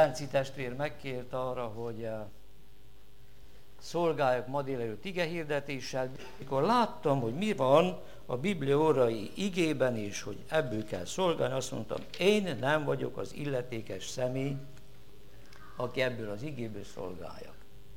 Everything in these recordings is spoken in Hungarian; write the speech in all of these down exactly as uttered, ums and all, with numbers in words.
Benci testvér megkért arra, hogy szolgáljak ma délelőtt igehirdetéssel. Mikor láttam, hogy mi van a Biblia órai igében is, hogy ebből kell szolgálni, azt mondtam, én nem vagyok az illetékes személy, aki ebből az igéből szolgáljak.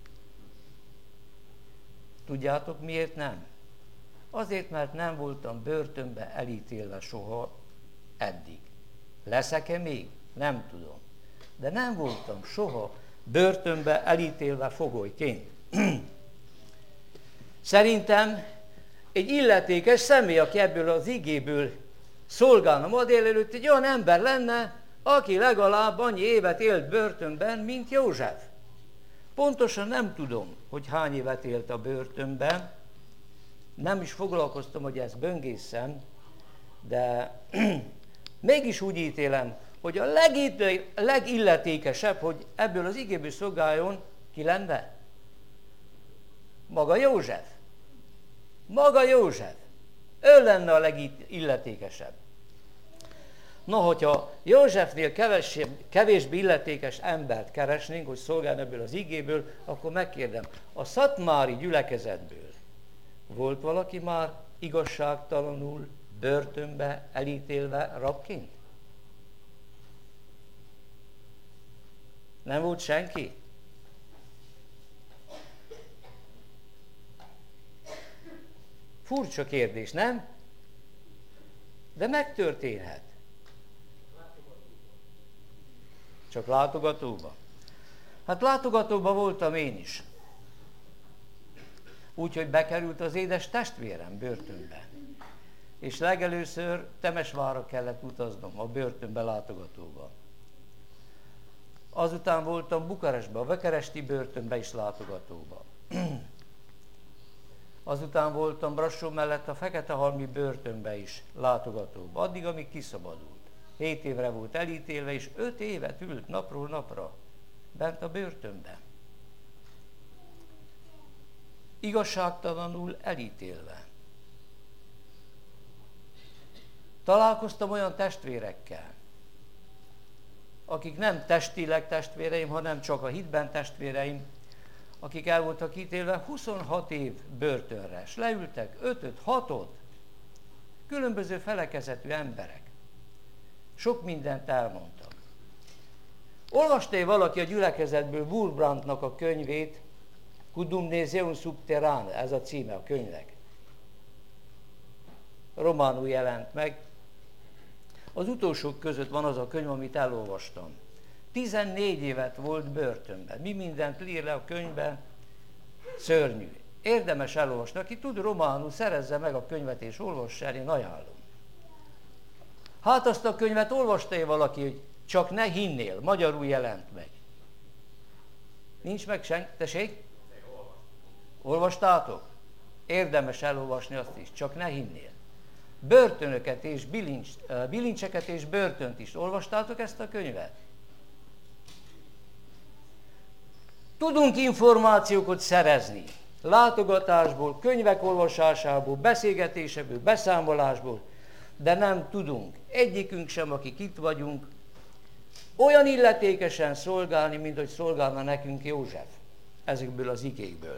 Tudjátok, miért nem? Azért, mert nem voltam börtönbe elítélve soha eddig. Leszek-e még? Nem tudom. De nem voltam soha börtönbe elítélve fogolyként. Szerintem egy illetékes személy, aki ebből az igéből szolgálna ma délelőtt, egy olyan ember lenne, aki legalább annyi évet élt börtönben, mint József. Pontosan nem tudom, hogy hány évet élt a börtönben, nem is foglalkoztam, hogy ezt böngészem, de mégis úgy ítélem, hogy a legilletékesebb, hogy ebből az igéből szolgáljon, ki lenne? Maga József. Maga József. Ő lenne a legilletékesebb. Na, hogyha Józsefnél kevesebb, kevésbé illetékes embert keresnénk, hogy szolgáljon ebből az igéből, akkor megkérdem, a szatmári gyülekezetből volt valaki már igazságtalanul, börtönbe, elítélve rabként? Nem volt senki? Furcsa kérdés, nem? De megtörténhet. Csak látogatóban? Hát látogatóban voltam én is. Úgyhogy bekerült az édes testvérem börtönbe. És legelőször Temesvárra kellett utaznom a börtönbe látogatóba. Azután voltam Bukarestben, a Vekeresti börtönbe is látogatóba. Azután voltam Brassó mellett a Feketehalmi börtönbe is látogatóba, addig, amíg kiszabadult. Hét évre volt elítélve, és öt évet ült napról napra bent a börtönben. Igazságtalanul elítélve. Találkoztam olyan testvérekkel, akik nem testileg testvéreim, hanem csak a hitben testvéreim, akik el voltak ítélve huszonhat év börtönre, és leültek ötöt, hatot, különböző felekezetű emberek. Sok mindent elmondtak. Olvasta-e valaki a gyülekezetből Wurmbrandnak a könyvét, Cudumneseum subterrane, ez a címe a könyvnek. Románul jelent meg. Az utolsók között van az a könyv, amit elolvastam. tizennégy évet volt börtönben. Mi mindent ír le a könyvben, szörnyű. Érdemes elolvasni. Aki tud románul, szerezze meg a könyvet és olvassa el, én ajánlom. Hát azt a könyvet olvasta-e valaki, hogy csak ne hinnél, magyarul jelent meg. Nincs meg senki, tessék? Olvastátok? Érdemes elolvasni azt is, csak ne hinnél. Börtönöket és bilincs, bilincseket és börtönt is. Olvastátok ezt a könyvet? Tudunk információkat szerezni. Látogatásból, könyvek olvasásából, beszélgetésekből, beszámolásból, de nem tudunk, egyikünk sem, akik itt vagyunk, olyan illetékesen szolgálni, mint hogy szolgálna nekünk József ezekből az igékből.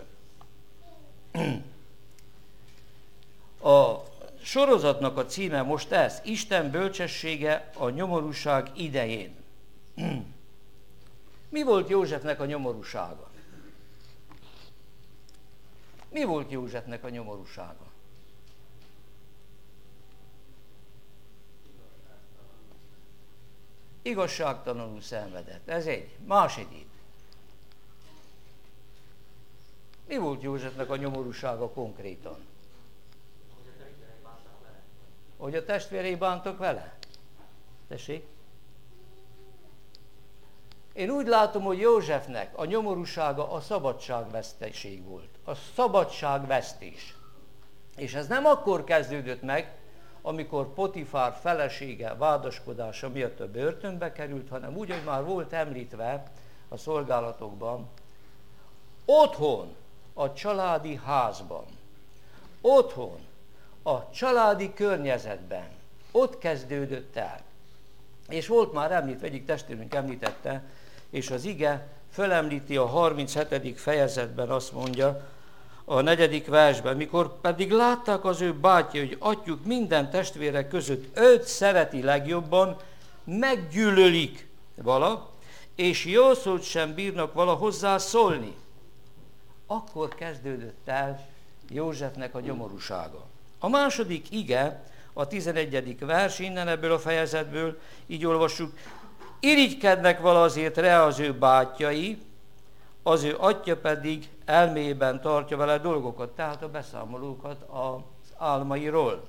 A sorozatnak a címe most ez, Isten bölcsessége a nyomorúság idején. Mi volt Józsefnek a nyomorúsága? Mi volt Józsefnek a nyomorúsága? Igazságtalanul szenvedett. Ez egy. Második. Mi volt Józsefnek a nyomorúsága konkrétan? Hogy a testvérei bántak vele? Tessék? Én úgy látom, hogy Józsefnek a nyomorúsága a szabadságveszteség volt. A szabadságvesztés. És ez nem akkor kezdődött meg, amikor Potifár felesége vádaskodása miatt a börtönbe került, hanem úgy, hogy már volt említve a szolgálatokban, otthon, a családi házban, otthon, a családi környezetben, ott kezdődött el. És volt már említve, egyik testvérünk említette, és az ige fölemlíti a harminchetedik fejezetben, azt mondja, a negyedik versben, mikor pedig látták az ő bátyja, hogy atyjuk minden testvére között őt szereti legjobban, meggyűlölik vala, és jó szót sem bírnak vala hozzá szólni. Akkor kezdődött el Józsefnek a nyomorúsága. A második ige, a tizenegyedik vers, innen ebből a fejezetből, így olvassuk, irigykednek vala azért rá az ő bátyjai, az ő atya pedig elméjében tartja vele dolgokat, tehát a beszámolókat az álmairól.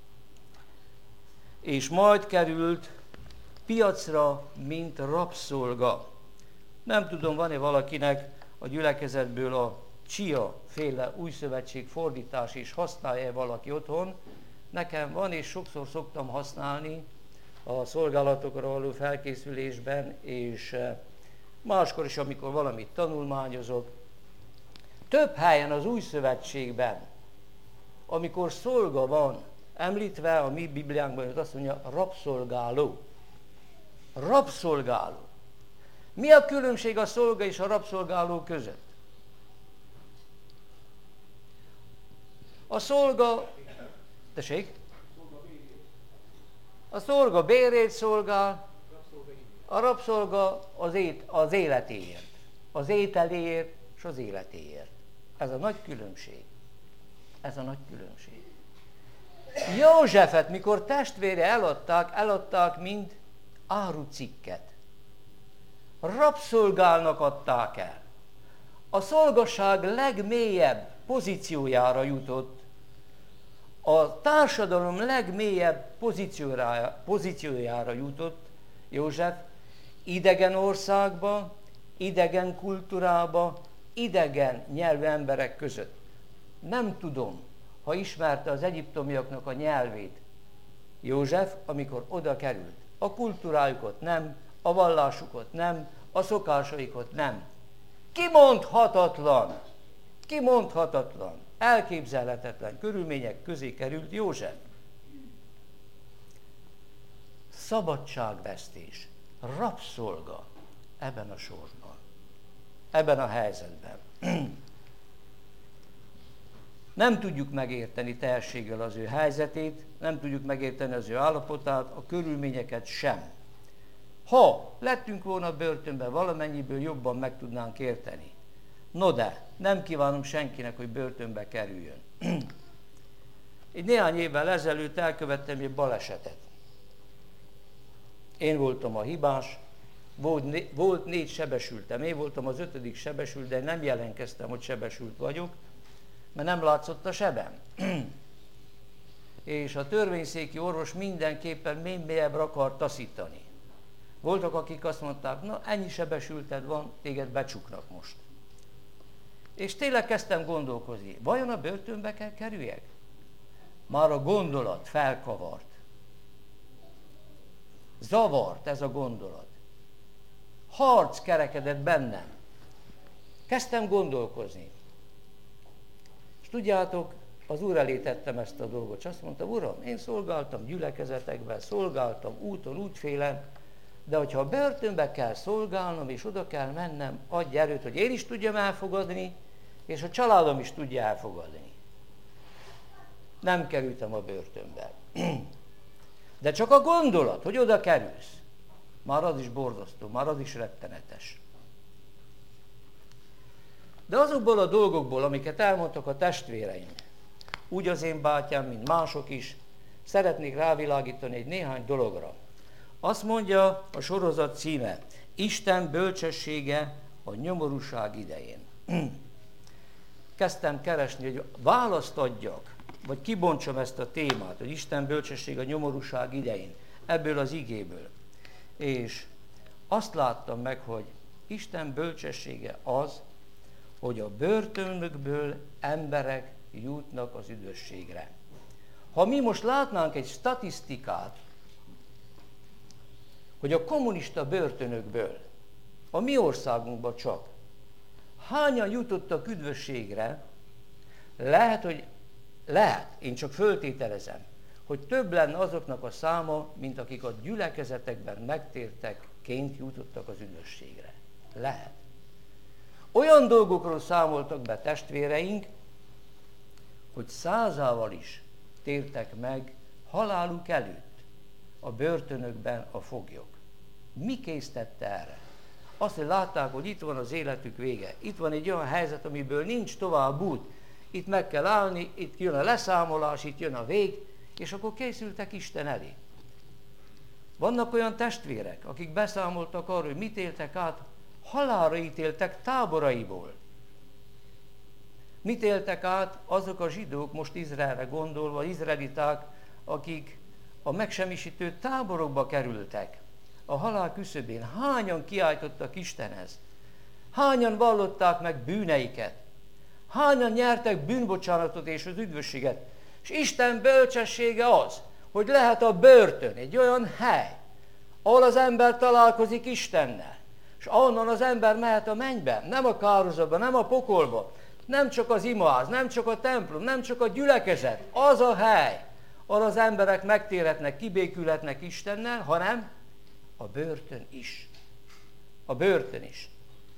És majd került piacra, mint rabszolga. Nem tudom, van-e valakinek a gyülekezetből a Csia féle újszövetség fordítás is használja valaki otthon. Nekem van, és sokszor szoktam használni a szolgálatokra való felkészülésben, és máskor is, amikor valamit tanulmányozok. Több helyen az újszövetségben, amikor szolga van említve, a mi Bibliánkban azt mondja, rabszolgáló. Rabszolgáló. Mi a különbség a szolga és a rabszolgáló között? A szolga, tessék? A szolga bérét szolgál, a rabszolga az, ét, az életéért, az ételéért és az életéért. Ez a nagy különbség. Ez a nagy különbség. Józsefet, mikor testvére eladták, eladták, mint árucikket. Rabszolgálnak adták el. A szolgaság legmélyebb pozíciójára jutott, a társadalom legmélyebb pozíciójára, pozíciójára jutott József, idegen országba, idegen kultúrába, idegen nyelvű emberek között. Nem tudom, ha ismerte az egyiptomiaknak a nyelvét József, amikor oda került. A kultúrájukat nem, a vallásukat nem, a szokásaikat nem. Kimondhatatlan, kimondhatatlan, elképzelhetetlen körülmények közé került József. Szabadságvesztés, rabszolga ebben a sorsban, ebben a helyzetben. Nem tudjuk megérteni teljességgel az ő helyzetét, nem tudjuk megérteni az ő állapotát, a körülményeket sem. Ha lettünk volna börtönben, valamennyiből jobban meg tudnánk érteni. No de, nem kívánom senkinek, hogy börtönbe kerüljön. Egy néhány évvel ezelőtt elkövettem egy balesetet. Én voltam a hibás, volt, né- volt négy sebesültem, én voltam az ötödik sebesült, de nem jelentkeztem, hogy sebesült vagyok, mert nem látszott a sebem. És a törvényszéki orvos mindenképpen még mélyebbre akar taszítani. Voltak, akik azt mondták, na ennyi sebesülted van, téged becsuknak most. És tényleg kezdtem gondolkozni, vajon a börtönbe kell kerüljek? Már a gondolat felkavart. Zavart ez a gondolat. Harc kerekedett bennem. Kezdtem gondolkozni. És tudjátok, az Úr elé tettem ezt a dolgot, és azt mondtam, Uram, én szolgáltam gyülekezetekben, szolgáltam úton, útfélen, de hogyha a börtönbe kell szolgálnom, és oda kell mennem, adj erőt, hogy én is tudjam elfogadni, és a családom is tudja elfogadni. Nem kerültem a börtönbe. De csak a gondolat, hogy oda kerülsz, már az is borzasztó, már az is rettenetes. De azokból a dolgokból, amiket elmondtak a testvéreim, úgy az én bátyám, mint mások is, szeretnék rávilágítani egy néhány dologra. Azt mondja a sorozat címe, Isten bölcsessége a nyomorúság idején. Kezdtem keresni, hogy választ adjak, vagy kibontsam ezt a témát, hogy Isten bölcsessége a nyomorúság idején, ebből az igéből. És azt láttam meg, hogy Isten bölcsessége az, hogy a börtönökből emberek jutnak az üdvösségre. Ha mi most látnánk egy statisztikát, hogy a kommunista börtönökből, a mi országunkban csak, hányan jutottak üdvösségre, lehet, hogy lehet, én csak föltételezem, hogy több lenne azoknak a száma, mint akik a gyülekezetekben megtértekként jutottak az üdvösségre. Lehet. Olyan dolgokról számoltak be testvéreink, hogy százával is tértek meg haláluk előtt a börtönökben a foglyok. Mi késztette erre? Azt, hogy látták, hogy itt van az életük vége. Itt van egy olyan helyzet, amiből nincs tovább út. Itt meg kell állni, itt jön a leszámolás, itt jön a vég, és akkor készültek Isten elé. Vannak olyan testvérek, akik beszámoltak arról, hogy mit éltek át, halálra ítéltek táboraiból. Mit éltek át azok a zsidók, most Izraelre gondolva, izraeliták, akik a megsemmisítő táborokba kerültek, a halál küszöbén. Hányan kiáltottak Istenhez? Hányan vallották meg bűneiket? Hányan nyertek bűnbocsánatot és az üdvösséget? És Isten bölcsessége az, hogy lehet a börtön egy olyan hely, ahol az ember találkozik Istennel, és ahonnan az ember mehet a mennybe, nem a kárhozatba, nem a pokolba, nem csak az imaház, nem csak a templom, nem csak a gyülekezet, az a hely, ahol az emberek megtérhetnek, kibékülhetnek Istennel, hanem a börtön is. A börtön is.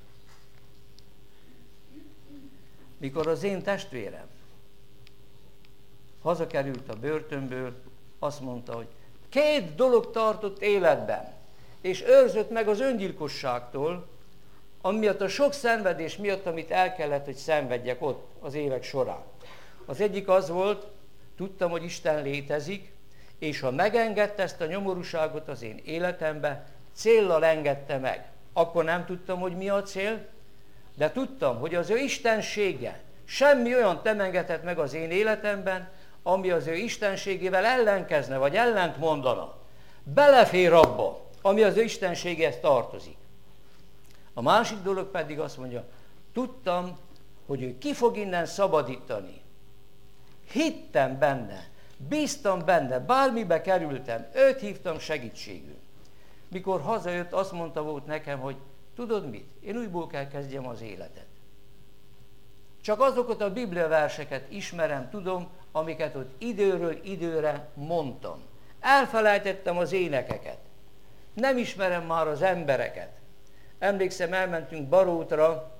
Mikor az én testvérem hazakerült a börtönből, azt mondta, hogy két dolog tartott életben, és őrzött meg az öngyilkosságtól, amiatt a sok szenvedés miatt, amit el kellett, hogy szenvedjek ott az évek során. Az egyik az volt, tudtam, hogy Isten létezik, és ha megengedte ezt a nyomorúságot az én életembe, céllal engedte meg. Akkor nem tudtam, hogy mi a cél, de tudtam, hogy az ő istensége semmi olyan nem engedhet meg az én életemben, ami az ő istenségével ellenkezne, vagy ellent mondana. Belefér abba, ami az ő istenségéhez tartozik. A másik dolog pedig azt mondja, tudtam, hogy ő ki fog innen szabadítani. Hittem benne, bíztam benne, bármibe kerültem, őt hívtam segítségül. Mikor hazajött, azt mondta volt nekem, hogy tudod mit? Én újból kell kezdjem az életet. Csak azokat a Biblia verseket ismerem, tudom, amiket ott időről időre mondtam. Elfelejtettem az énekeket. Nem ismerem már az embereket. Emlékszem, elmentünk Barótra,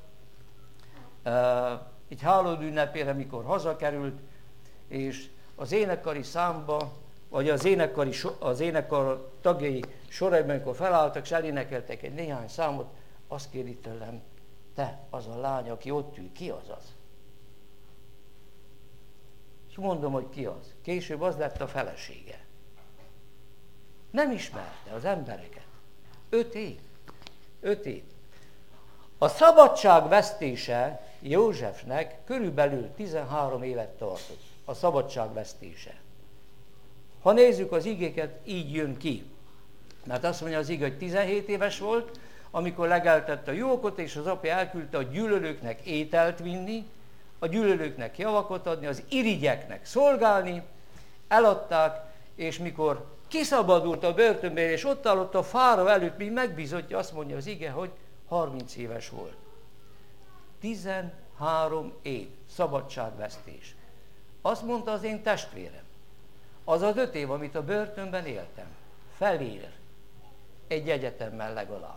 egy hálód ünnepére, mikor hazakerült, és az énekkari számba, vagy az énekkari, az énekkar tagjai soraiban, amikor felálltak, és elénekeltek egy néhány számot, azt kéri tőlem, te, az a lány, aki ott ül, ki az az? És mondom, hogy ki az. Később az lett a felesége. Nem ismerte az embereket. Öt év. Öt év. A szabadság vesztése Józsefnek körülbelül tizenhárom évet tartott. A szabadság vesztése. Ha nézzük az igéket, így jön ki. Mert azt mondja az ige, hogy tizenhét éves volt, amikor legeltette a jókot, és az apja elküldte a gyűlölőknek ételt vinni, a gyűlölőknek javakot adni, az irigyeknek szolgálni, eladták, és mikor kiszabadult a börtönből, és ott állott a fáraó előtt, mint megbízottja, azt mondja az ige, hogy harminc éves volt. tizenhárom év szabadságvesztés. Azt mondta az én testvérem, az az öt év, amit a börtönben éltem, felér egy egyetemmel legalább.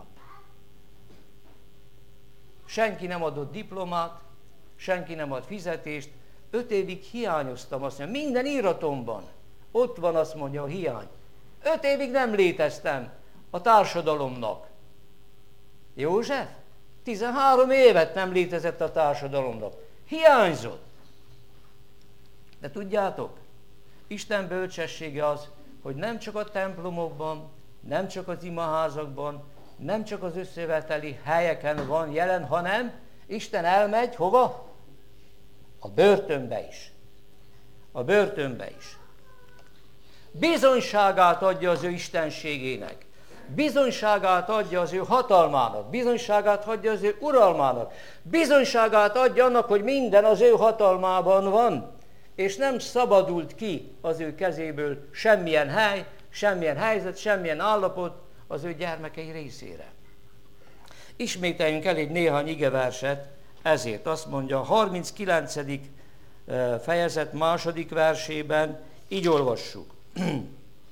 Senki nem adott diplomát, senki nem ad fizetést, öt évig hiányoztam, azt mondja, minden íratomban, ott van, azt mondja, a hiány. Öt évig nem léteztem a társadalomnak. József? tizenhárom évet nem létezett a társadalomnak. Hiányzott. De tudjátok, Isten bölcsessége az, hogy nem csak a templomokban, nem csak az imaházakban, nem csak az összeveteli helyeken van jelen, hanem Isten elmegy hova? A börtönbe is. A börtönbe is. Bizonyságát adja az ő istenségének. Bizonyságát adja az ő hatalmának. Bizonyságát adja az ő uralmának. Bizonyságát adja annak, hogy minden az ő hatalmában van. És nem szabadult ki az ő kezéből semmilyen hely, semmilyen helyzet, semmilyen állapot az ő gyermekei részére. Ismételjünk el egy néhány igeverset, ezért azt mondja a harminckilencedik fejezet második versében, így olvassuk.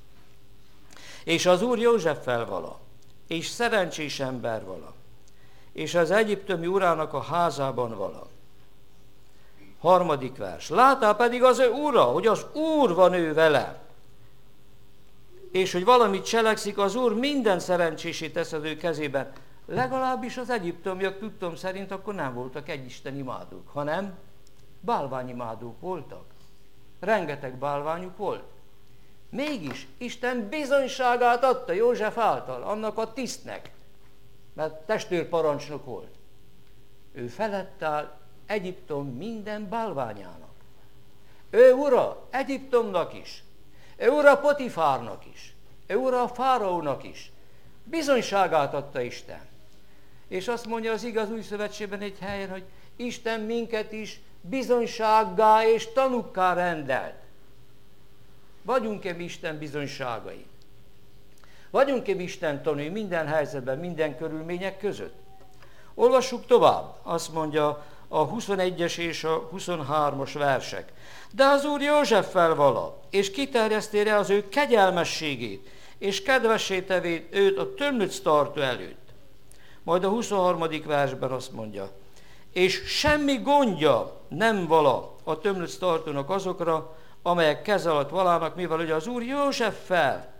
És az Úr Józseffel vala, és szerencsés ember vala, és az egyiptomi urának a házában vala. Harmadik vers. Láttál pedig az ő ura, hogy az Úr van ő vele, és hogy valamit cselekszik, az Úr minden szerencsését tesz az ő kezében. Legalábbis az egyiptomiak tudtom szerint akkor nem voltak egyisten imádók, hanem bálványimádók voltak. Rengeteg bálványuk volt. Mégis Isten bizonyságát adta József által, annak a tisztnek, mert testőrparancsnok volt. Ő felett áll Egyiptom minden bálványának. Ő ura Egyiptomnak is, ő ura Potifárnak is, ő ura a fáraónak is. Bizonyságát adta Isten. És azt mondja az igaz új szövetségben egy helyen, hogy Isten minket is bizonysággá és tanukká rendelt. Vagyunk-e mi Isten bizonyságai? Vagyunk-e mi Isten tanúi minden helyzetben, minden körülmények között? Olvassuk tovább, azt mondja a huszonegyes és a huszonhármas versek. De az Úr Józseffel vala, és kiterjeszti rá az ő kegyelmességét, és kedvessé tevé őt a tömlöc tartó előtt. Majd a huszonharmadik versben azt mondja, és semmi gondja nem vala a tömlöc tartónak azokra, amelyek keze alatt valának, mivel ugye az Úr Józseffel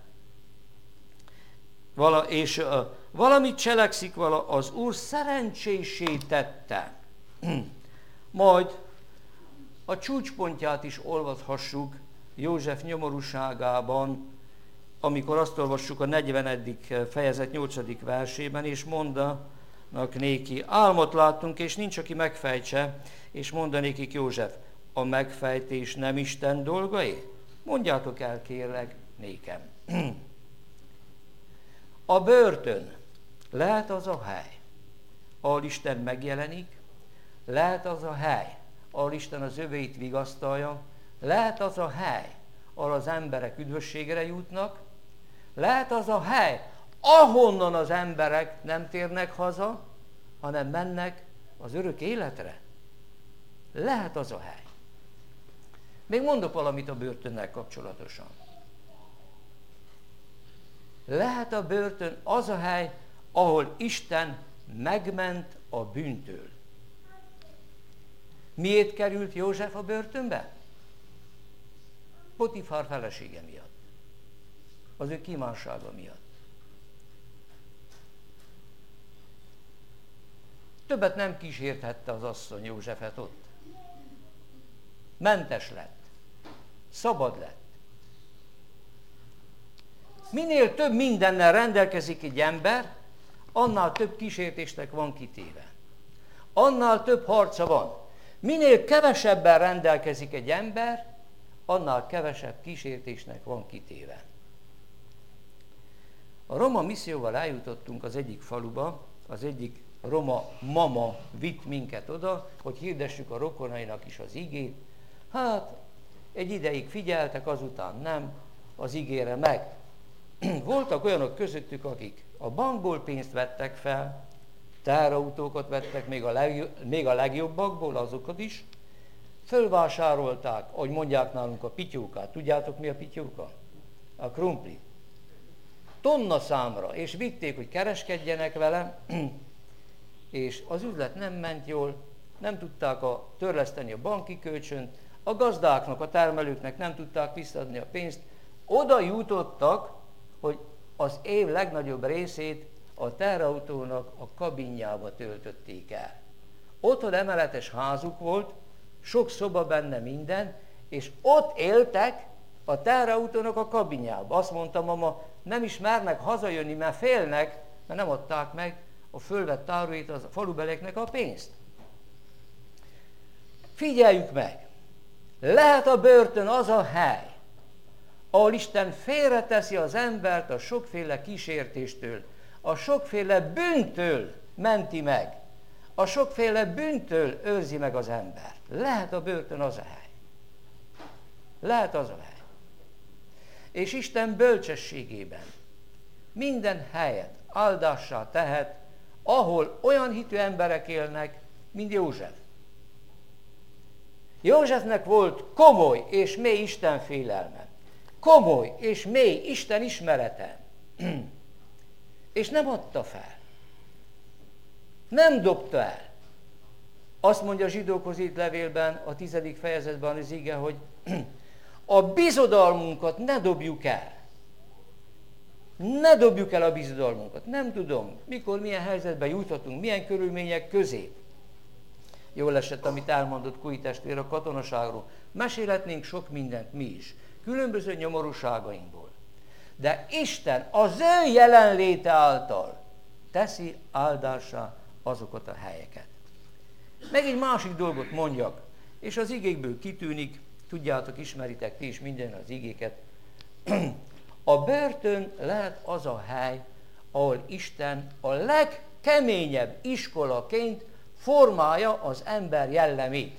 vala, és uh, valamit cselekszik vala, az Úr szerencsésé tette. Majd a csúcspontját is olvashassuk József nyomorúságában, amikor azt olvassuk a negyvenedik fejezet nyolcadik versében, és mondanak néki, álmot láttunk, és nincs, aki megfejtse, és mondanékik József, a megfejtés nem Isten dolgai? Mondjátok el, kérlek, nékem. A börtön lehet az a hely, ahol Isten megjelenik, lehet az a hely, ahol Isten az övéit vigasztalja, lehet az a hely, ahol az emberek üdvösségre jutnak, lehet az a hely, ahonnan az emberek nem térnek haza, hanem mennek az örök életre. Lehet az a hely. Még mondok valamit a börtönnel kapcsolatosan. Lehet a börtön az a hely, ahol Isten megment a bűntől. Miért került József a börtönbe? Potifár felesége miatt. Az ő kívánsága miatt. Többet nem kísérthette az asszony Józsefet ott. Mentes lett. Szabad lett. Minél több mindennel rendelkezik egy ember, annál több kísértésnek van kitéve. Annál több harca van. Minél kevesebben rendelkezik egy ember, annál kevesebb kísértésnek van kitéve. A roma misszióval eljutottunk az egyik faluba, az egyik roma mama vitt minket oda, hogy hirdessük a rokonainak is az igét. Hát, egy ideig figyeltek, azután nem, az igére meg. Voltak olyanok közöttük, akik a bankból pénzt vettek fel, teherautókat vettek, még a, legjobb, még a legjobbakból, azokat is, fölvásárolták, ahogy mondják nálunk, a pityókát. Tudjátok, mi a pityóka? A krumpli. Tonna számra, és vitték, hogy kereskedjenek vele, és az üzlet nem ment jól, nem tudták a, törleszteni a banki kölcsönt, a gazdáknak, a termelőknek nem tudták visszaadni a pénzt, oda jutottak, hogy az év legnagyobb részét a teherautónak a kabinjába töltötték el. Otthon emeletes házuk volt, sok szoba benne minden, és ott éltek a teherautónak a kabinjába. Azt mondta mama, nem is mernek hazajönni, mert félnek, mert nem adták meg a fölvett áruit a falubelieknek a pénzt. Figyeljük meg! Lehet a börtön az a hely, ahol Isten félreteszi az embert a sokféle kísértéstől, a sokféle bűntől menti meg, a sokféle bűntől őrzi meg az embert. Lehet a börtön az a hely. Lehet az a hely. És Isten bölcsességében minden helyet áldássá tehet, ahol olyan hitű emberek élnek, mint József. Józsefnek volt komoly és mély Isten félelme, komoly és mély Isten ismerete, és nem adta fel. Nem dobta el. Azt mondja a zsidókhoz írt levélben, a tizedik fejezetben az ige, hogy a bizodalmunkat ne dobjuk el. Ne dobjuk el a bizodalmunkat. Nem tudom, mikor, milyen helyzetben juthatunk, milyen körülmények közé. Jól esett, amit elmondott Kui testvér a katonaságról. Mesélhetnénk sok mindent mi is, különböző nyomorúságainkból. De Isten az ő jelenléte által teszi áldássá azokat a helyeket. Meg egy másik dolgot mondjak, és az igékből kitűnik, tudjátok, ismeritek ti is minden az igéket. A börtön lehet az a hely, ahol Isten a legkeményebb iskolaként formálja az ember jellemét.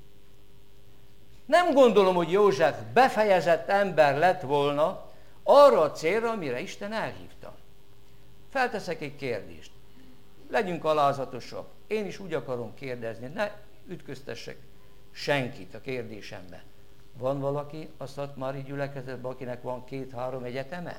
Nem gondolom, hogy József befejezett ember lett volna arra a célra, amire Isten elhívta. Felteszek egy kérdést. Legyünk alázatosak. Én is úgy akarom kérdezni, ne ütköztessek senkit a kérdésembe. Van valaki a szatmári gyülekezetben, akinek van két-három egyeteme?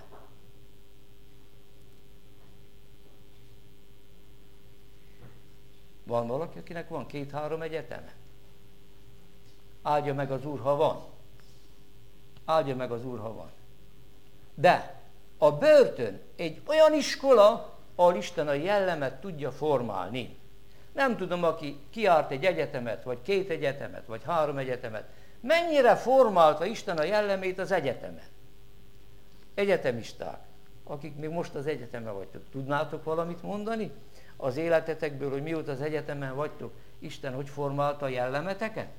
Van valaki, akinek van két-három egyeteme? Áldja meg az Úr, ha van. Áldja meg az Úr, ha van. De a börtön egy olyan iskola, ahol Isten a jellemet tudja formálni. Nem tudom, aki kiárt egy egyetemet, vagy két egyetemet, vagy három egyetemet, mennyire formálta Isten a jellemét az egyetemen. Egyetemisták, akik még most az egyetemen vagytok, tudnátok valamit mondani az életetekből, hogy mióta az egyetemen vagytok, Isten hogy formálta a jellemeteket?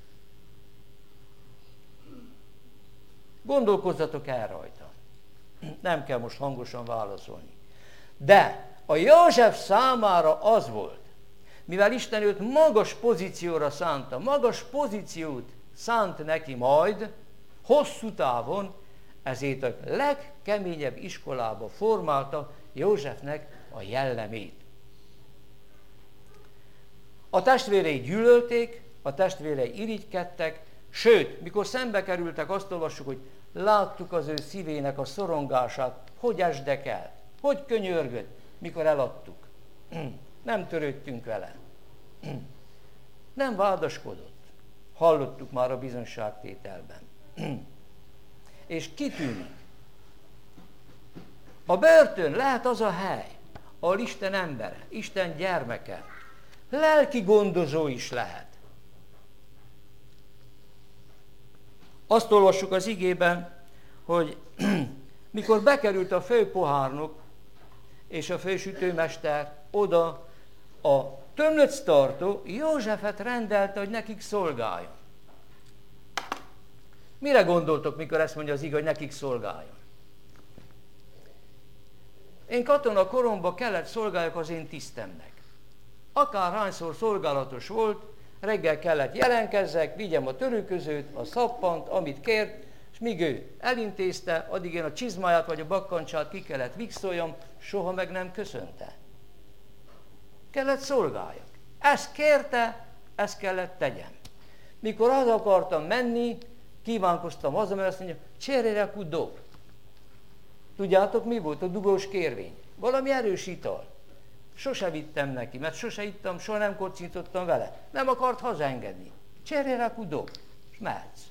Gondolkozzatok el rajta. Nem kell most hangosan válaszolni. De a József számára az volt, mivel Isten őt magas pozícióra szánta, magas pozíciót szánt neki majd, hosszú távon, ezért a legkeményebb iskolába formálta Józsefnek a jellemét. A testvérei gyűlölték, a testvérei irigykedtek, sőt, mikor szembe kerültek, azt olvassuk, hogy láttuk az ő szívének a szorongását, hogy esdekelt, hogy könyörgött, mikor eladtuk. Nem törődtünk vele. Nem vádaskodott. Hallottuk már a bizonyságtételben. És kitűnik. A börtön lehet az a hely, ahol Isten embere, Isten gyermeke, lelki gondozó is lehet. Azt olvassuk az igében, hogy mikor bekerült a főpohárnok és a fősütőmester oda, a tömlöctartó Józsefet rendelte, hogy nekik szolgáljon. Mire gondoltok, mikor ezt mondja az ige, hogy nekik szolgáljon? Én katona koromban kellett szolgáljak az én tisztemnek. Akárhányszor szolgálatos volt, reggel kellett jelenkezzek, vigyem a törőközőt, a szappant, amit kért, és míg ő elintézte, addig én a csizmáját vagy a bakkancsát ki kellett vixoljam, soha meg nem köszönte. Kellett szolgáljak. Ezt kérte, ezt kellett tegyem. Mikor haza akartam menni, kívánkoztam haza, mert azt mondja, cseréreku dob. Tudjátok, mi volt a dugós kérvény? Valami erős ital. Sose vittem neki, mert sose ittam, soha nem kocintottam vele. Nem akart hazaengedni. Cseréreku dob, és mehetsz.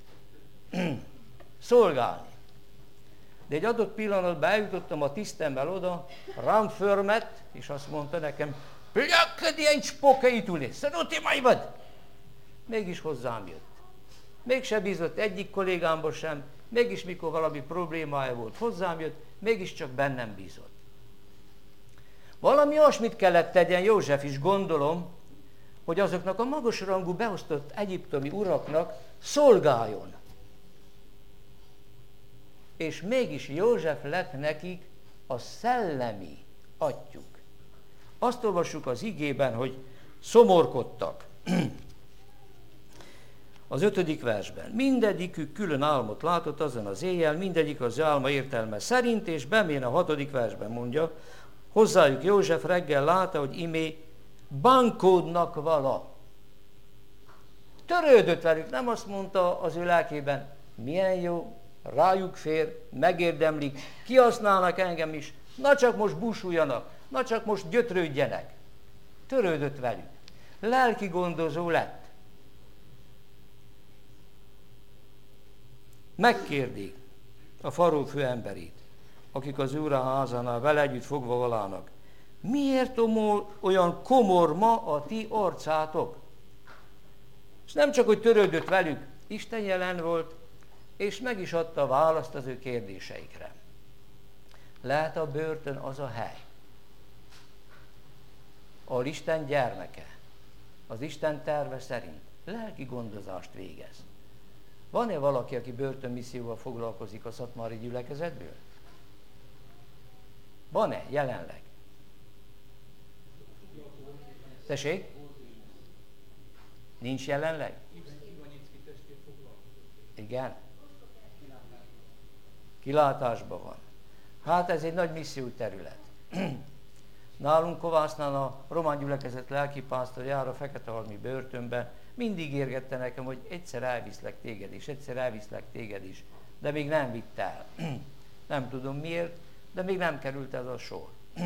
Szolgálni. De egy adott pillanatban eljutottam a tisztemmel oda, rám förmett, és azt mondta nekem, plökkedi egy spokei tulé, szedoti majd. Mégis hozzám jött. Mégse bízott egyik kollégámba sem, mégis mikor valami problémája volt, hozzám jött, mégiscsak bennem bízott. Valami olyasmit kellett tegyen József is, gondolom, hogy azoknak a magasrangú beosztott egyiptomi uraknak szolgáljon. És mégis József lett nekik a szellemi atyjuk. Azt olvassuk az igében, hogy szomorkodtak. Az ötödik versben. Mindegyikük külön álmot látott azon az éjjel, mindegyik az álma értelme szerint, és bemén a hatodik versben mondja, hozzájuk József reggel látta, hogy imé bankódnak vala. Törődött velük, nem azt mondta az ő lelkében, milyen jó, rájuk fér, megérdemlik, kihasználnak engem is, na csak most búsuljanak, na csak most gyötrődjenek. törődött velük. Lelki gondozó lett. Megkérdi a faró főemberét, akik az úrházánál vele együtt fogva valának. Miért olyan komor ma a ti arcátok? És nem csak, hogy törődött velük, Isten jelen volt, és meg is adta a választ az ő kérdéseikre. Lehet a börtön az a hely, ahol Isten gyermeke, az Isten terve szerint lelki gondozást végez. Van-e valaki, aki börtönmisszióval foglalkozik a szatmári gyülekezetből? Van-e jelenleg? Tessék? Nincs jelenleg? Igen. Kilátásban van. Hát ez egy nagy misszió terület. Nálunk Kovásznál a román gyülekezet lelkipásztor jár a Feketehalmi börtönbe, mindig érgette nekem, hogy egyszer elviszlek téged is, egyszer elviszlek téged is, de még nem vitt el. Nem tudom miért, de még nem került ez a sor.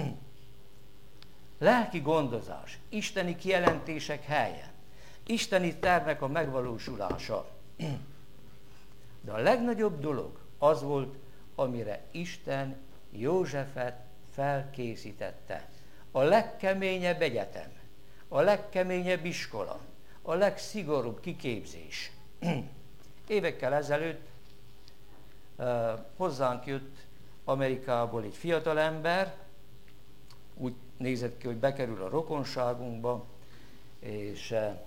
Lelki gondozás, isteni kijelentések helye, isteni tervnek a megvalósulása. De a legnagyobb dolog az volt, amire Isten Józsefet felkészítette. A legkeményebb egyetem, a legkeményebb iskola, a legszigorúbb kiképzés. Évekkel ezelőtt uh, hozzánk jött Amerikából egy fiatal ember, úgy nézett ki, hogy bekerül a rokonságunkba, és uh,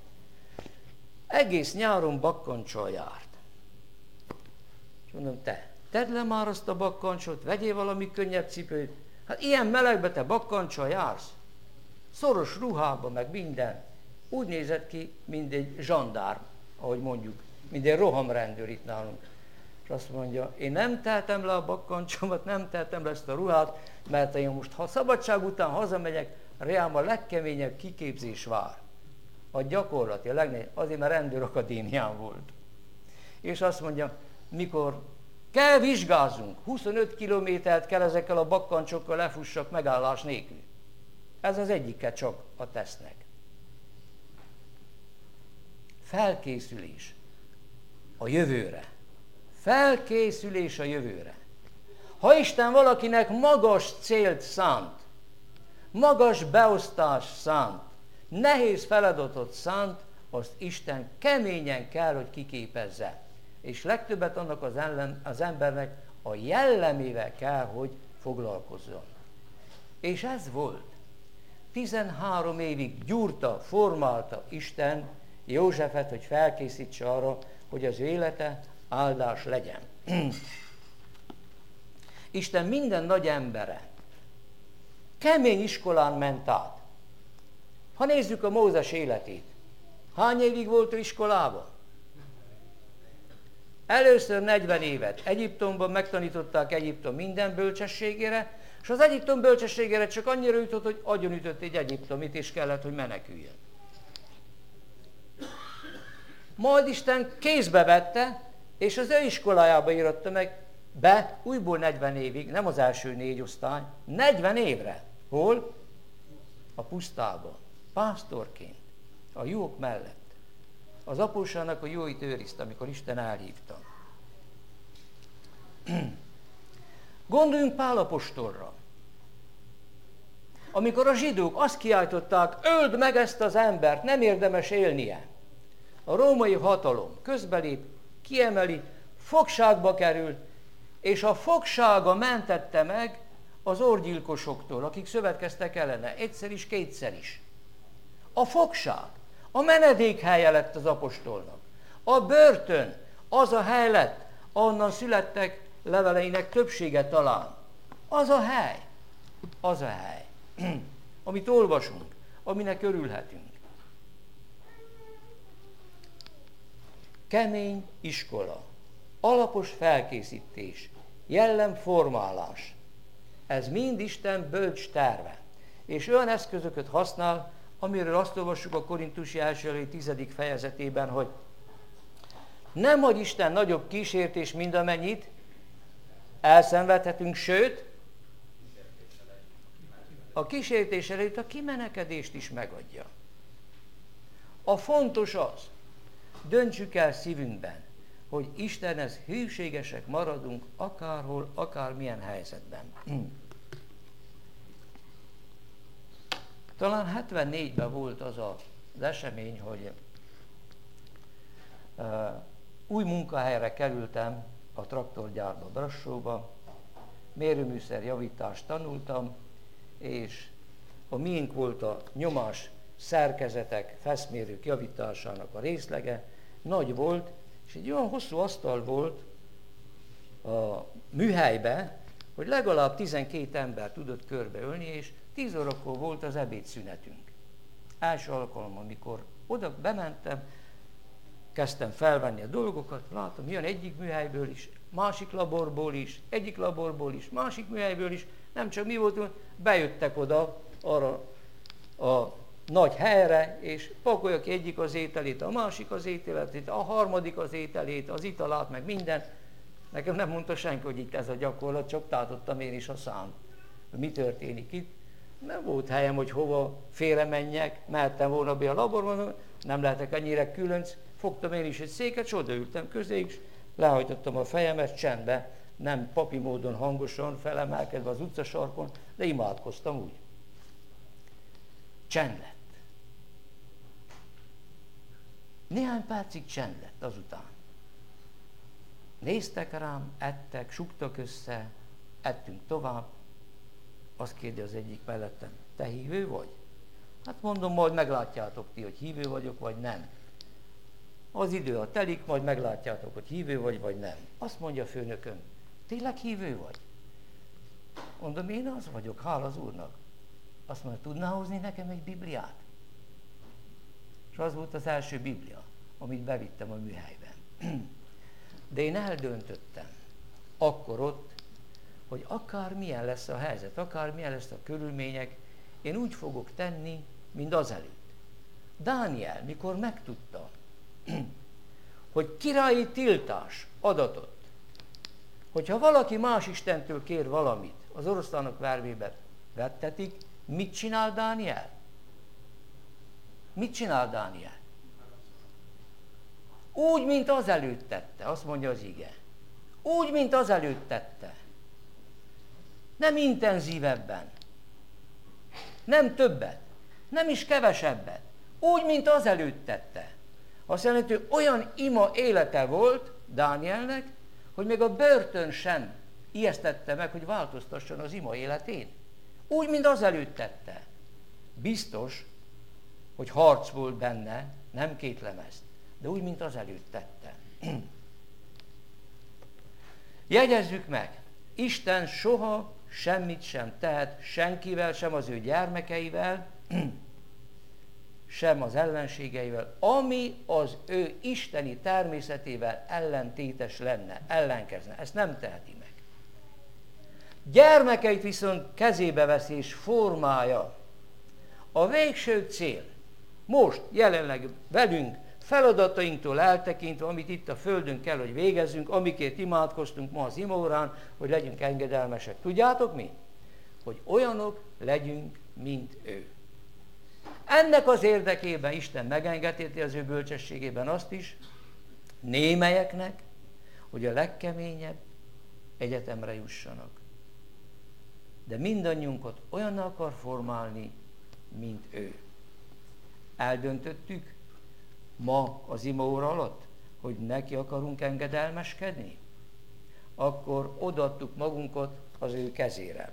egész nyáron bakkancsal járt. És mondom, te, tedd le már azt a bakkancsot, vegyél valami könnyebb cipőt. Hát ilyen melegbe te bakkancsal jársz. Szoros ruhában, meg minden. Úgy nézett ki, mint egy zsandárm, ahogy mondjuk, mint egy rohamrendőr itt nálunk. És azt mondja, én nem tehetem le a bakkancsomat, nem tehetem le ezt a ruhát, mert én most, ha szabadság után hazamegyek, rám a legkeményebb kiképzés vár. A gyakorlati, a legnagyobb, azért mert rendőrakadémián volt. És azt mondja, mikor kell vizsgázzunk, huszonöt kilométert kell ezekkel a bakkancsokkal lefussak megállás nélkül. Ez az egyike csak a tesznek. Felkészülés a jövőre. Felkészülés a jövőre. Ha Isten valakinek magas célt szánt, magas beosztás szánt, nehéz feladatot szánt, azt Isten keményen kell, hogy kiképezze. És legtöbbet annak az, ellen, az embernek a jellemével kell, hogy foglalkozzon. És ez volt. tizenhárom évig gyúrta, formálta Isten Józsefet, hogy felkészítse arra, hogy az ő élete áldás legyen. Isten minden nagy embere kemény iskolán ment át. Ha nézzük a Mózes életét, hány évig volt ő iskolában? Először negyven évet Egyiptomban megtanították Egyiptom minden bölcsességére, és az Egyiptom bölcsességére csak annyira jutott, hogy agyonütött egy egyiptomit, és kellett, hogy meneküljön. Majd Isten kézbe vette, és az ő iskolájába íratta meg be újból negyven évig, nem az első négy osztály, negyven évre. Hol? A pusztában. Pásztorként. A juhok mellett. Az apósának a jóit őrizte, amikor Isten elhívta. Gondoljunk Pál apostolra. Amikor a zsidók azt kiáltották, öld meg ezt az embert, nem érdemes élnie. A római hatalom közbelép, kiemeli, fogságba kerül, és a fogsága mentette meg az orgyilkosoktól, akik szövetkeztek ellene, egyszer is, kétszer is. A fogság, a menedékhelye lett az apostolnak. A börtön, az a hely lett, ahonnan születtek leveleinek többsége talán. Az a hely, az a hely, amit olvasunk, aminek örülhetünk. Kemény iskola, alapos felkészítés, jellemformálás. Ez mind Isten bölcs terve. És olyan eszközöket használ, amiről azt olvassuk a Korintusi első levél tizedik fejezetében, hogy nem hagy Isten nagyobb kísértés, mint amennyit elszenvedhetünk, sőt, a kísértés előtt a kimenekedést is megadja. A fontos az, döntsük el szívünkben, hogy Istenhez hűségesek maradunk akárhol, akármilyen helyzetben. Talán hetvennégyben volt az az esemény, hogy uh, új munkahelyre kerültem a traktorgyárba Brassóba, mérőműszer javítást tanultam, és a miénk volt a nyomás szerkezetek, feszmérők javításának a részlege, nagy volt, és egy olyan hosszú asztal volt a műhelybe, hogy legalább tizenkét ember tudott körbeölni, és tíz órakor volt az ebédszünetünk. Első alkalommal, amikor oda bementem, kezdtem felvenni a dolgokat, látom, jön egyik műhelyből is, másik laborból is, egyik laborból is, másik műhelyből is, nem csak mi voltunk, bejöttek oda arra a nagy helyre, és pakolja ki egyik az ételét, a másik az ételét, a harmadik az ételét, az italát, meg minden. Nekem nem mondta senki, hogy itt ez a gyakorlat, csak tátottam én is a szám, mi történik itt. Nem volt helyem, hogy hova félre menjek, mehettem volna be a laborban, nem lehetek ennyire különc, fogtam én is egy széket, és odaültem közéjük, és lehajtottam a fejemet csendbe, nem papi módon hangosan felemelkedve az utcasarkon, de imádkoztam úgy. Csend lett. Néhány percig csend lett azután. Néztek rám, ettek, suktak össze, ettünk tovább. Azt kérdi az egyik mellettem, te hívő vagy? Hát mondom, majd meglátjátok ti, hogy hívő vagyok, vagy nem. Az idő a telik, majd meglátjátok, hogy hívő vagy, vagy nem. Azt mondja a főnököm, tényleg hívő vagy? Mondom, én az vagyok, hála az Úrnak. Azt mondja, tudná hozni nekem egy Bibliát? És az volt az első Biblia, amit bevittem a műhelyben. De én eldöntöttem akkor ott, hogy akár milyen lesz a helyzet, akár milyen lesz a körülmények, én úgy fogok tenni, mint azelőtt. Dániel, mikor megtudta, hogy királyi tiltás adatot, hogyha valaki más istentől kér valamit, az oroszlánok vermébe vettetik, mit csinál Dániel? Mit csinál Dániel? Úgy, mint azelőtt tette, azt mondja az ige. Úgy, mint azelőtt tette. Nem intenzívebben. Nem többet. Nem is kevesebbet. Úgy, mint azelőtt tette. Azt jelenti, hogy olyan ima élete volt Dánielnek, hogy még a börtön sem ijesztette meg, hogy változtasson az ima életén. Úgy, mint azelőtt tette. Biztos, hogy harc volt benne, nem kétlemezt, de úgy, mint azelőtt tette. Jegyezzük meg, Isten soha semmit sem tehet senkivel, sem az ő gyermekeivel, sem az ellenségeivel, ami az ő isteni természetével ellentétes lenne, ellenkezne. Ezt nem teheti meg. Gyermekeit viszont kezébe veszi és formálja. A végső cél, most jelenleg velünk, feladatainktól eltekintve, amit itt a földön kell, hogy végezzünk, amikért imádkoztunk ma az imaórán, hogy legyünk engedelmesek. Tudjátok mi? Hogy olyanok legyünk, mint ő. Ennek az érdekében Isten megengedheti az ő bölcsességében azt is, némelyeknek, hogy a legkeményebb egyetemre jussanak. De mindannyiunkat olyanná akar formálni, mint ő. Eldöntöttük ma az imaóra alatt, hogy neki akarunk engedelmeskedni? Akkor odaadtuk magunkat az ő kezére.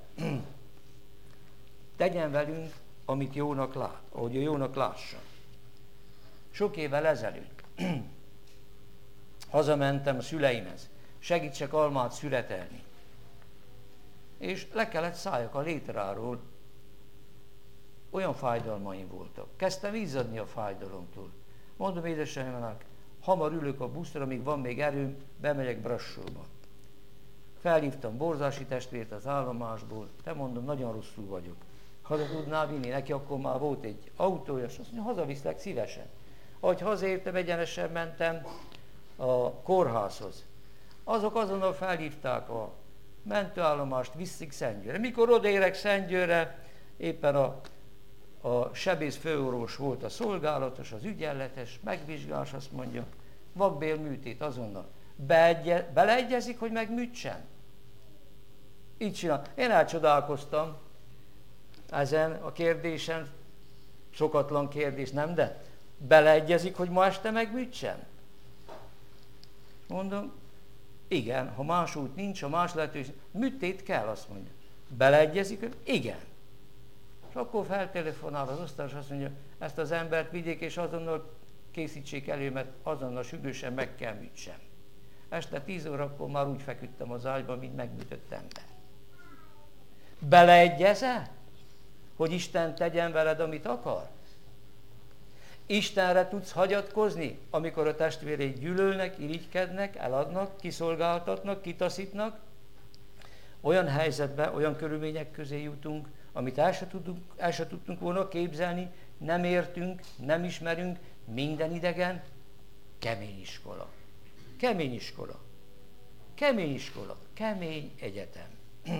Tegyen velünk, amit jónak lát, ahogy ő jónak lássa. Sok évvel ezelőtt hazamentem a szüleimhez, segítsek almát szüretelni. És le kellett szálljak a létráról, olyan fájdalmaim voltak. Kezdtem izzadni a fájdalomtól. Mondom édesanyámnak, hamar ülök a buszra, amíg van még erőm, bemegyek Brassóba. Felhívtam Borzási testvért az állomásból, te mondom, nagyon rosszul vagyok. Haza tudnál vinni, neki akkor már volt egy autója, és azt mondja, hazaviszlek szívesen. Ahogy hazaértem, egyenesen mentem a kórházhoz. Azok azonnal felhívták a mentőállomást, viszik Szentgyőrre. Mikor odaérek Szentgyőrre, éppen a, a sebész főorvos volt a szolgálatos, az ügyelletes, megvizsgálás, azt mondja, vakbél műtét azonnal. Beegye, beleegyezik, hogy megműtsen? Így csinál. Én elcsodálkoztam ezen a kérdésen, szokatlan kérdés, nem, de beleegyezik, hogy ma este megműtsen? Mondom, igen, ha más út nincs, ha más lehetőség, műtét kell, azt mondja. Beleegyezik, hogy igen. És akkor feltelefonál az osztályos, azt mondja, ezt az embert vigyék, és azonnal készítsék elő, mert azonnal sürgősen meg kell műtsem. Este tíz órakor már úgy feküdtem az ágyban, mint megműtött ember. Beleegyezel, hogy Isten tegyen veled, amit akar? Istenre tudsz hagyatkozni, amikor a testvéreid gyűlölnek, irigykednek, eladnak, kiszolgáltatnak, kitaszítnak? Olyan helyzetben, olyan körülmények közé jutunk, amit el se, tudunk, el se tudtunk volna képzelni, nem értünk, nem ismerünk, minden idegen, kemény iskola. Kemény iskola. Kemény iskola. Kemény egyetem.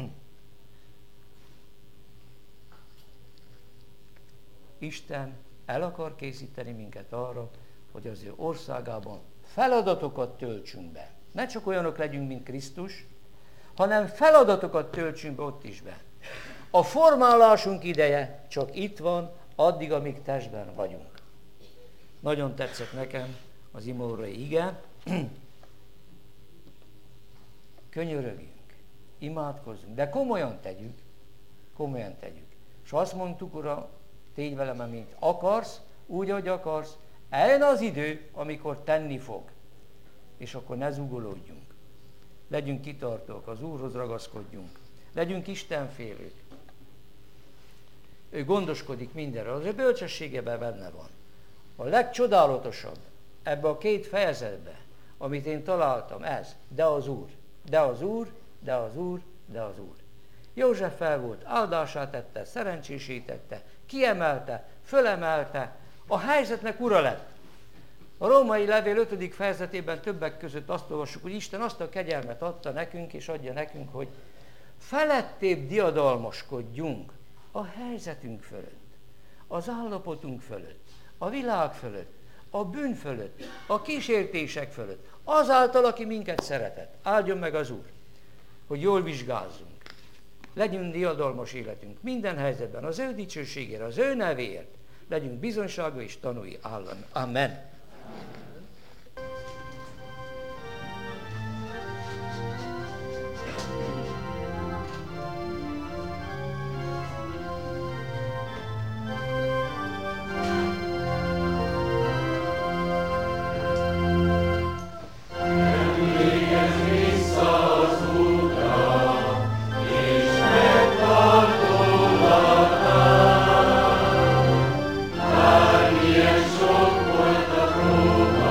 Isten el akar készíteni minket arra, hogy az ő országában feladatokat töltsünk be. Ne csak olyanok legyünk, mint Krisztus, hanem feladatokat töltsünk be ott is be. A formálásunk ideje csak itt van, addig, amíg testben vagyunk. Nagyon tetszett nekem az imórai ige. Könyörögjünk, imádkozzunk, de komolyan tegyük, komolyan tegyük. És azt mondtuk, Uram, tégy velem, amint akarsz, úgy, ahogy akarsz, eljön az idő, amikor tenni fog. És akkor ne zugolódjunk. Legyünk kitartók, az Úrhoz ragaszkodjunk. Legyünk istenfélők. Ő gondoskodik mindenről, az ő bölcsességében benne van. A legcsodálatosabb ebbe a két fejezetbe, amit én találtam, ez, de az Úr, de az Úr, de az Úr, de az Úr. József fel volt, áldását tette, szerencsésítette, kiemelte, fölemelte, a helyzetnek ura lett. A római levél ötödik fejezetében többek között azt olvassuk, hogy Isten azt a kegyelmet adta nekünk, és adja nekünk, hogy felettébb diadalmaskodjunk a helyzetünk fölött, az állapotunk fölött, a világ fölött, a bűn fölött, a kísértések fölött, azáltal, aki minket szeretett. Áldjon meg az Úr, hogy jól vizsgázzunk. Legyünk diadalmas életünk minden helyzetben, az ő dicsőségére, az ő nevéért. Legyünk bizonyságú és tanúi. Amen. Sok volt a próba,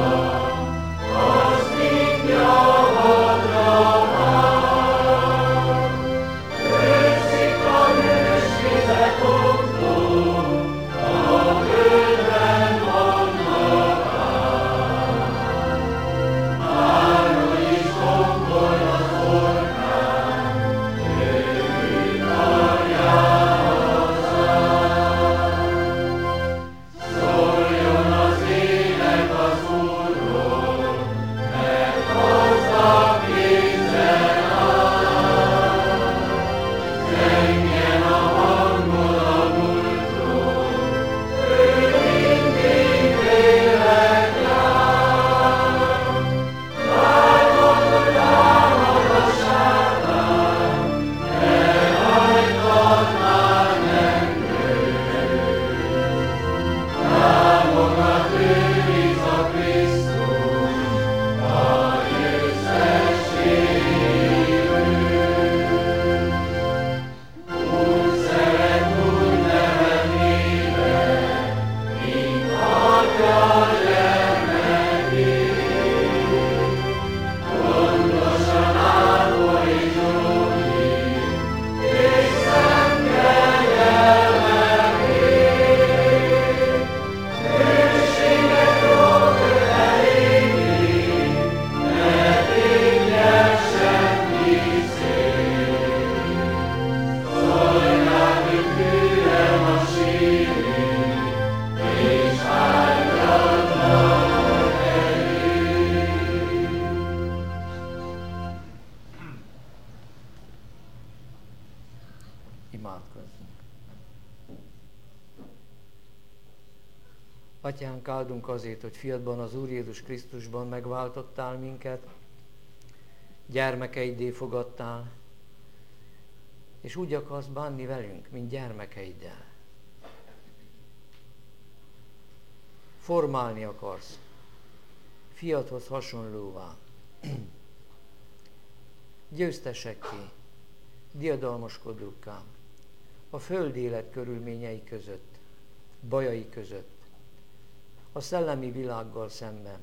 Imádkozzunk. Atyánk, áldunk azért, hogy fiadban, az Úr Jézus Krisztusban megváltottál minket, gyermekeiddé fogadtál, és úgy akarsz bánni velünk, mint gyermekeiddel. Formálni akarsz, fiadhoz hasonlóvá. Győztesekké, diadalmaskodókká, a föld élet körülményei között, bajai között, a szellemi világgal szemben,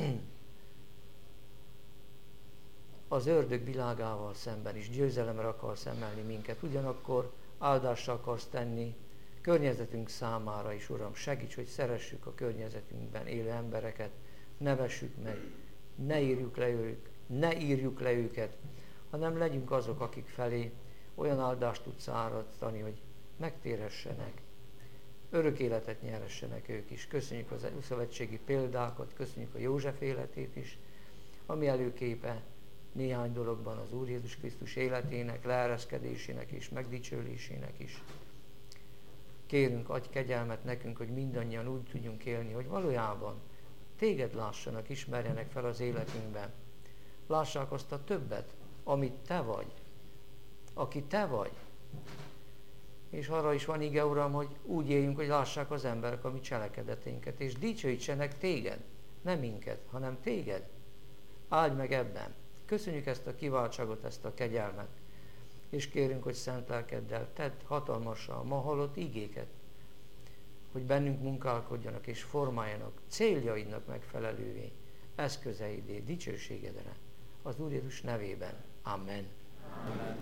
az ördög világával szemben is győzelemre akarsz emelni minket, ugyanakkor áldásra akarsz tenni környezetünk számára is, Uram, segíts, hogy szeressük a környezetünkben élő embereket, ne vessük meg, ne írjuk le ők, ne írjuk le őket, hanem legyünk azok, akik felé olyan áldást tudsz árasztani, hogy megtérhessenek, örök életet nyeressenek ők is. Köszönjük az szövetségi példákat, köszönjük a József életét is, ami előképe néhány dologban az Úr Jézus Krisztus életének, leereszkedésének és megdicsőlésének is. Kérünk, adj kegyelmet nekünk, hogy mindannyian úgy tudjunk élni, hogy valójában téged lássanak, ismerjenek fel az életünkben. Lássák azt a többet, amit te vagy, aki te vagy. És arra is van ige, Uram, hogy úgy éljünk, hogy lássák az emberek a mi cselekedeteinket, és dicsőítsenek téged, nem minket, hanem téged. Áldj meg ebben. Köszönjük ezt a kiváltságot, ezt a kegyelmet, és kérünk, hogy szent lelkeddel tedd hatalmassal ma hallott igéket, hogy bennünk munkálkodjanak és formáljanak céljaidnak megfelelővé, eszközeidé, dicsőségedre, az Úr Jézus nevében. Amen. Amen.